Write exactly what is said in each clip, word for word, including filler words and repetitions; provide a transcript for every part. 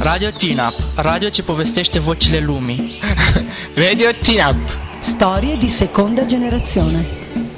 Radio Teen-Up, radio ce povestește vocile lumii. Radio Teen-Up. Storie di seconda generazione.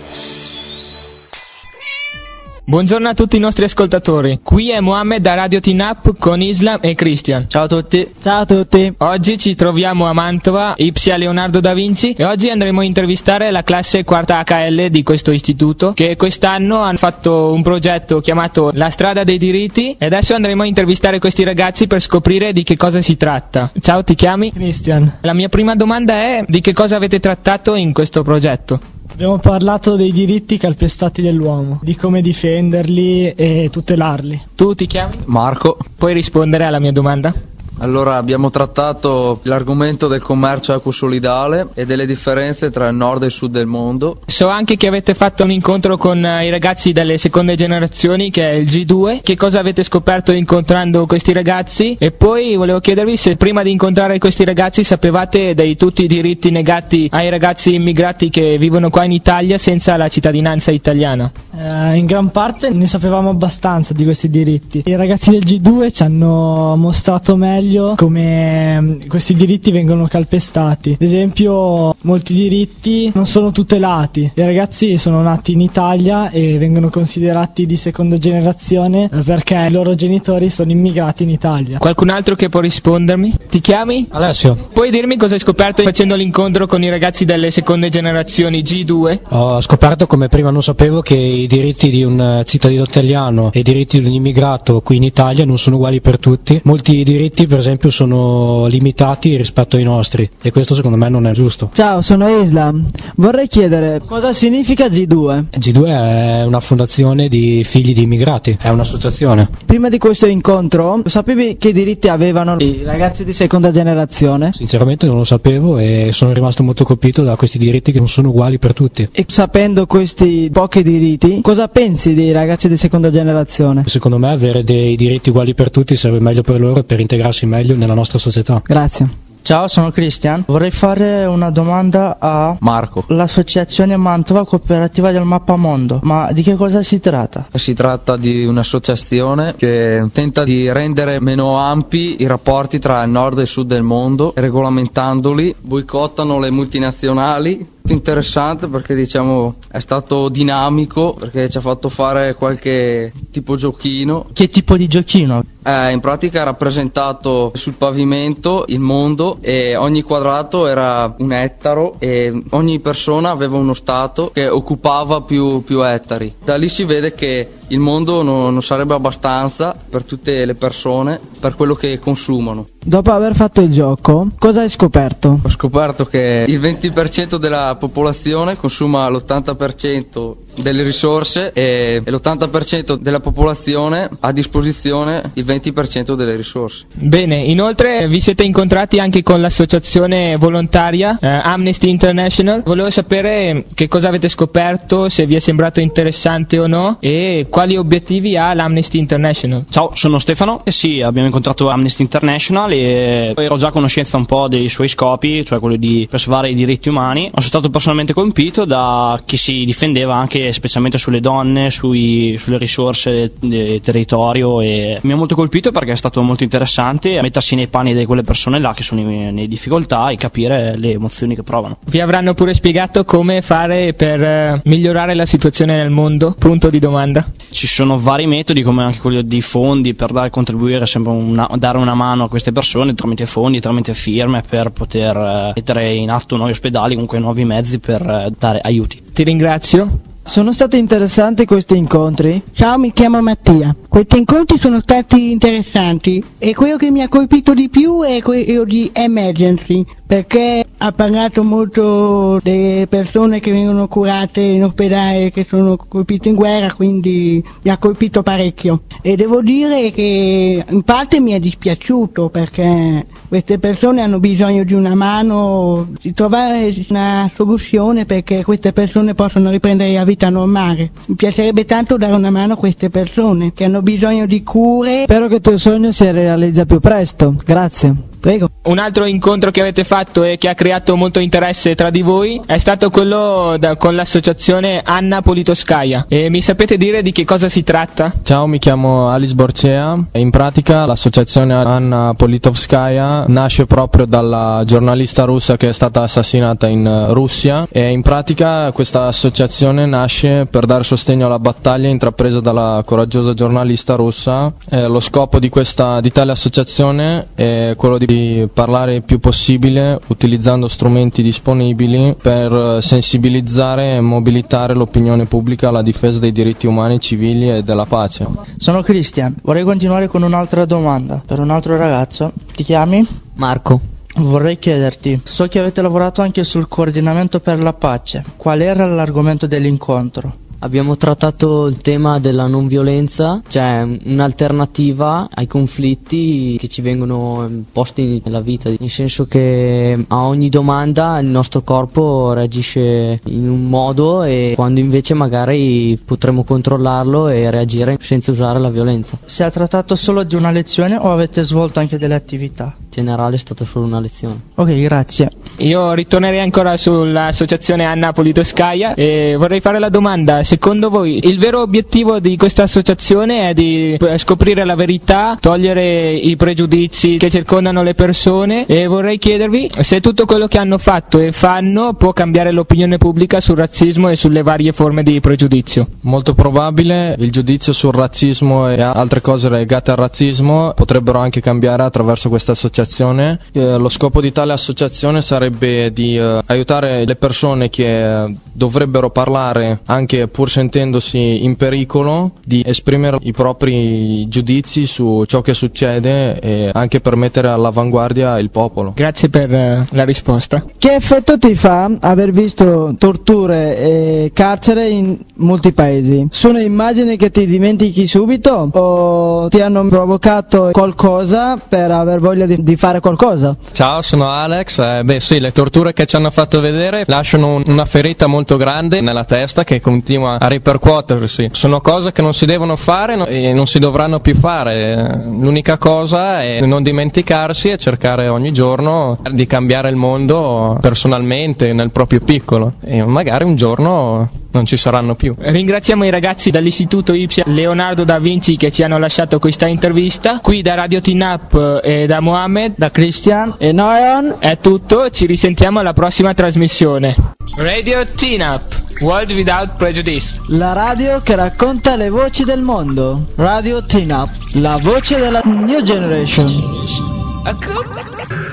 Buongiorno a tutti i nostri ascoltatori, qui è Mohammed da Radio Teen-Up con Islam e Christian. Ciao a tutti. Ciao a tutti. Oggi ci troviamo a Mantova, Ipsia Leonardo da Vinci, e oggi andremo a intervistare la classe quarta H L di questo istituto, che quest'anno hanno fatto un progetto chiamato La strada dei diritti, e adesso andremo a intervistare questi ragazzi per scoprire di che cosa si tratta. Ciao, ti chiami? Christian. La mia prima domanda è: di che cosa avete trattato in questo progetto? Abbiamo parlato dei diritti calpestati dell'uomo, di come difenderli e tutelarli. Tu ti chiami? Marco. Puoi rispondere alla mia domanda? Allora, abbiamo trattato l'argomento del commercio ecosolidale e delle differenze tra il nord e il sud del mondo. So anche che avete fatto un incontro con i ragazzi delle seconde generazioni, che è il G due. Che cosa avete scoperto incontrando questi ragazzi? E poi volevo chiedervi se prima di incontrare questi ragazzi sapevate dei tutti i diritti negati ai ragazzi immigrati che vivono qua in Italia senza la cittadinanza italiana. Eh, in gran parte ne sapevamo abbastanza di questi diritti. I ragazzi del G due ci hanno mostrato meglio come questi diritti vengono calpestati. Ad esempio, molti diritti non sono tutelati. I ragazzi sono nati in Italia e vengono considerati di seconda generazione perché i loro genitori sono immigrati in Italia. Qualcun altro che può rispondermi? Ti chiami? Alessio. Puoi dirmi cosa hai scoperto facendo l'incontro con i ragazzi delle seconde generazioni G due? Ho scoperto, come prima non sapevo, che i diritti di un cittadino italiano e i diritti di un immigrato qui in Italia non sono uguali per tutti. Molti diritti, per esempio, sono limitati rispetto ai nostri, e questo secondo me non è giusto. Ciao, sono Islam. Vorrei chiedere cosa significa G due? G due è una fondazione di figli di immigrati, è un'associazione. Prima di questo incontro sapevi che diritti avevano i ragazzi di seconda generazione? Sinceramente non lo sapevo e sono rimasto molto colpito da questi diritti che non sono uguali per tutti. E sapendo questi pochi diritti, cosa pensi dei ragazzi di seconda generazione? Secondo me avere dei diritti uguali per tutti serve meglio per loro, per integrarsi meglio nella nostra società. Grazie. Ciao, sono Christian. Vorrei fare una domanda a Marco. L'associazione Mantova Cooperativa del Mappamondo. Ma di che cosa si tratta? Si tratta di un'associazione che tenta di rendere meno ampi i rapporti tra il nord e il sud del mondo, regolamentandoli. Boicottano le multinazionali. Interessante perché, diciamo, è stato dinamico, perché ci ha fatto fare qualche tipo giochino. Che tipo di giochino? Eh, in pratica ha rappresentato sul pavimento il mondo e ogni quadrato era un ettaro e ogni persona aveva uno stato che occupava più, più ettari. Da lì si vede che il mondo no, non sarebbe abbastanza per tutte le persone, per quello che consumano. Dopo aver fatto il gioco, cosa hai scoperto? Ho scoperto che il venti per cento della popolazione consuma l'ottanta per cento delle risorse e l'ottanta per cento della popolazione ha a disposizione il venti per cento delle risorse. Bene, inoltre vi siete incontrati anche con l'associazione volontaria eh, Amnesty International. Volevo sapere che cosa avete scoperto, se vi è sembrato interessante o no, e quali obiettivi ha l'Amnesty International. Ciao, sono Stefano. Eh sì, abbiamo incontrato Amnesty International e ero già a conoscenza un po' dei suoi scopi, cioè quello di preservare i diritti umani. Sono stato personalmente colpito da chi si difendeva anche specialmente sulle donne, sui, sulle risorse del territorio, e mi ha molto colpito perché è stato molto interessante mettersi nei panni di quelle persone là che sono in, in difficoltà e capire le emozioni che provano. Vi avranno pure spiegato come fare per eh, migliorare la situazione nel mondo? Punto di domanda. Ci sono vari metodi, come anche quello di fondi, per dare contribuire sempre una, dare una mano a queste persone tramite fondi, tramite firme, per poter eh, mettere in atto nuovi ospedali, comunque nuovi mezzi per eh, dare aiuti. Ti ringrazio. Sono stati interessanti questi incontri? Ciao, mi chiamo Mattia. Questi incontri sono stati interessanti e quello che mi ha colpito di più è quello di Emergency, perché ha parlato molto delle persone che vengono curate in ospedale che sono colpite in guerra, quindi mi ha colpito parecchio. E devo dire che in parte mi è dispiaciuto perché queste persone hanno bisogno di una mano, di trovare una soluzione perché queste persone possano riprendere la vita normale. Mi piacerebbe tanto dare una mano a queste persone che hanno bisogno di cure. Spero che il tuo sogno si realizza più presto. Grazie. Prego. Un altro incontro che avete fatto e che ha creato molto interesse tra di voi è stato quello da, con l'associazione Anna Politkovskaja. E mi sapete dire di che cosa si tratta? Ciao, mi chiamo Alice Borcea. In pratica l'associazione Anna Politkovskaja nasce proprio dalla giornalista russa che è stata assassinata in Russia, e in pratica questa associazione nasce per dare sostegno alla battaglia intrapresa dalla coraggiosa giornalista russa. Eh, lo scopo di questa di tale associazione è quello di parlare il più possibile utilizzando strumenti disponibili per sensibilizzare e mobilitare l'opinione pubblica alla difesa dei diritti umani, civili e della pace. Sono Christian, vorrei continuare con un'altra domanda per un altro ragazzo. Ti chiami? Marco. Vorrei chiederti, so che avete lavorato anche sul coordinamento per la pace. Qual era l'argomento dell'incontro? Abbiamo trattato il tema della non violenza, cioè un'alternativa ai conflitti che ci vengono posti nella vita, nel senso che a ogni domanda il nostro corpo reagisce in un modo e quando invece magari potremmo controllarlo e reagire senza usare la violenza. Si è trattato solo di una lezione o avete svolto anche delle attività? In generale è stata solo una lezione. Ok, grazie. Io ritornerei ancora sull'associazione Anna Politkovskaja e vorrei fare la domanda: secondo voi il vero obiettivo di questa associazione è di scoprire la verità, togliere i pregiudizi che circondano le persone, e vorrei chiedervi se tutto quello che hanno fatto e fanno può cambiare l'opinione pubblica sul razzismo e sulle varie forme di pregiudizio? Molto probabile. Il giudizio sul razzismo e altre cose legate al razzismo potrebbero anche cambiare attraverso questa associazione. Eh, lo scopo di tale associazione sarebbe di eh, aiutare le persone che eh, dovrebbero parlare anche pur sentendosi in pericolo, di esprimere i propri giudizi su ciò che succede e anche per mettere all'avanguardia il popolo. Grazie per uh, la risposta. Che effetto ti fa aver visto torture e carcere in molti paesi? Sono immagini che ti dimentichi subito o ti hanno provocato qualcosa per aver voglia di, di fare qualcosa? Ciao, sono Alex. Eh, beh sì, le torture che ci hanno fatto vedere lasciano un, una ferita molto grande nella testa che continua a ripercuotersi. Sono cose che non si devono fare e non si dovranno più fare. L'unica cosa è non dimenticarsi e cercare ogni giorno di cambiare il mondo personalmente, nel proprio piccolo, e magari un giorno non ci saranno più. Ringraziamo i ragazzi dall'Istituto Y Leonardo da Vinci che ci hanno lasciato questa intervista. Qui da Radio Teen Up e da Mohammed, da Christian e Noyon è tutto, ci risentiamo alla prossima trasmissione. Radio Teen Up, World Without Prejudice. La radio che racconta le voci del mondo. Radio Teen Up, la voce della New Generation. Ecco.